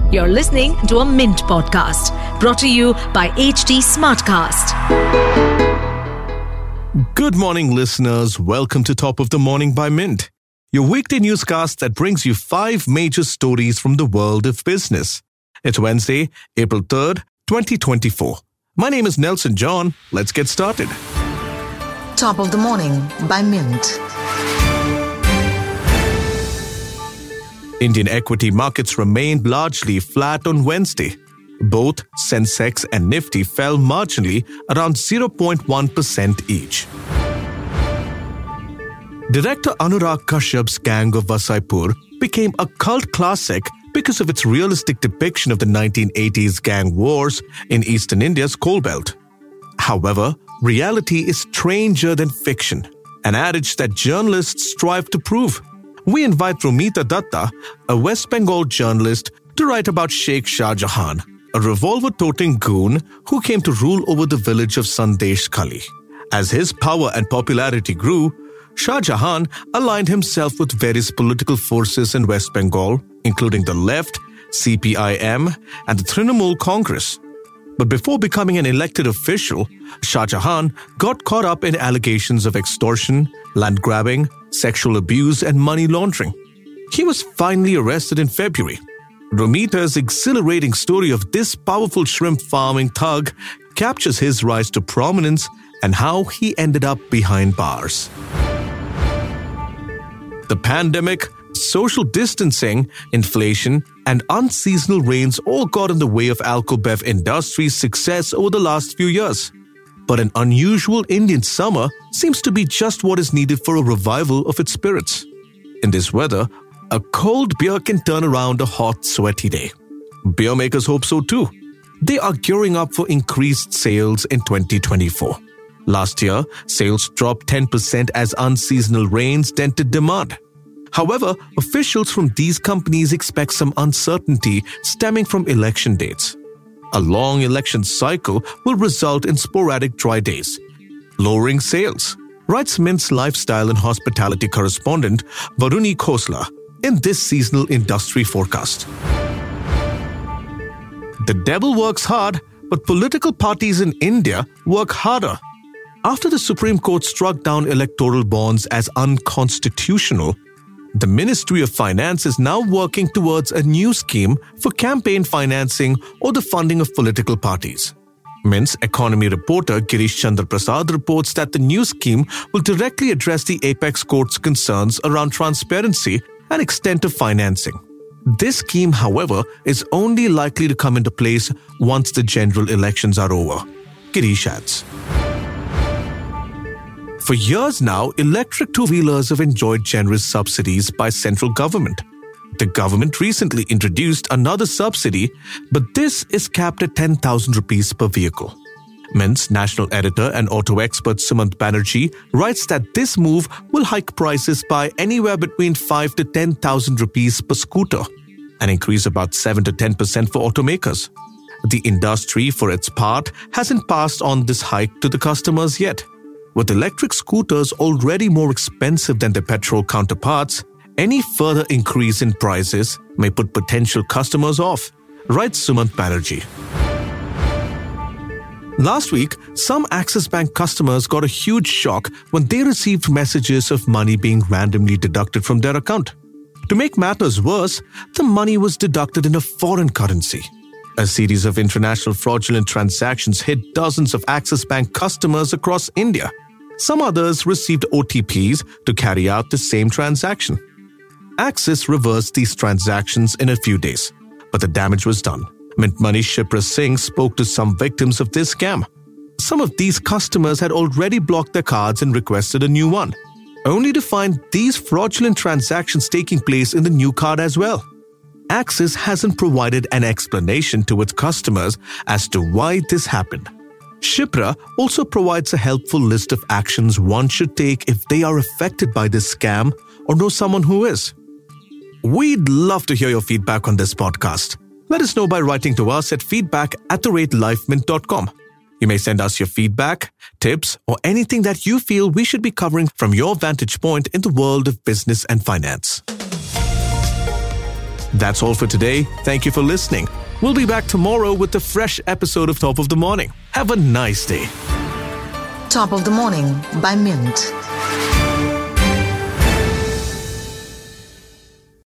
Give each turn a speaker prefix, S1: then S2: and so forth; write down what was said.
S1: You're listening to a Mint podcast brought to you by HT Smartcast.
S2: Good morning, listeners. Welcome to Top of the Morning by Mint, your weekday newscast that brings you 5 major stories from the world of business. It's Wednesday, April 3rd, 2024. My name is Nelson John. Let's get started.
S3: Top of the Morning by Mint.
S2: Indian equity markets remained largely flat on Wednesday. Both Sensex and Nifty fell marginally around 0.1% each. Director Anurag Kashyap's Gang of Vasaipur became a cult classic because of its realistic depiction of the 1980s gang wars in eastern India's coal belt. However, reality is stranger than fiction, an adage that journalists strive to prove. We invite Romita Datta, a West Bengal journalist, to write about Sheikh Shah Jahan, a revolver-toting goon who came to rule over the village of Sandesh Khali. As his power and popularity grew, Shah Jahan aligned himself with various political forces in West Bengal, including the left, CPIM, and the Trinamool Congress. But before becoming an elected official, Shah Jahan got caught up in allegations of extortion, land grabbing, sexual abuse, and money laundering. He was finally arrested in February. Romita's exhilarating story of this powerful shrimp farming thug captures his rise to prominence and how he ended up behind bars. The pandemic, social distancing, inflation, and unseasonal rains all got in the way of Alcobev industry's success over the last few years. But an unusual Indian summer seems to be just what is needed for a revival of its spirits. In this weather, a cold beer can turn around a hot, sweaty day. Beer makers hope so too. They are gearing up for increased sales in 2024. Last year, sales dropped 10% as unseasonal rains dented demand. However, officials from these companies expect some uncertainty stemming from election dates. A long election cycle will result in sporadic dry days, lowering sales, writes Mint's lifestyle and hospitality correspondent Varuni Khosla in this seasonal industry forecast. The devil works hard, but political parties in India work harder. After the Supreme Court struck down electoral bonds as unconstitutional, the Ministry of Finance is now working towards a new scheme for campaign financing or the funding of political parties. Mint's economy reporter Girish Chandra Prasad reports that the new scheme will directly address the Apex Court's concerns around transparency and extent of financing. This scheme, however, is only likely to come into place once the general elections are over, Girish adds. For years now, electric two-wheelers have enjoyed generous subsidies by central government. The government recently introduced another subsidy, but this is capped at 10,000 rupees per vehicle. Mint's national editor and auto expert Sumant Banerjee writes that this move will hike prices by anywhere between 5 to 10,000 rupees per scooter, an increase about 7 to 10% for automakers. The industry, for its part, hasn't passed on this hike to the customers yet. With electric scooters already more expensive than their petrol counterparts, any further increase in prices may put potential customers off, writes Sumant Banerjee. Last week, some Axis Bank customers got a huge shock when they received messages of money being randomly deducted from their account. To make matters worse, the money was deducted in a foreign currency. A series of international fraudulent transactions hit dozens of Axis Bank customers across India. Some others received OTPs to carry out the same transaction. Axis reversed these transactions in a few days, but the damage was done. Mint Money's Shipra Singh spoke to some victims of this scam. Some of these customers had already blocked their cards and requested a new one, only to find these fraudulent transactions taking place in the new card as well. Axis hasn't provided an explanation to its customers as to why this happened. Shipra also provides a helpful list of actions one should take if they are affected by this scam or know someone who is. We'd love to hear your feedback on this podcast. Let us know by writing to us at feedback@lifemint.com. You may send us your feedback, tips, or anything that you feel we should be covering from your vantage point in the world of business and finance. That's all for today. Thank you for listening. We'll be back tomorrow with a fresh episode of Top of the Morning. Have a nice day.
S3: Top of the Morning by Mint.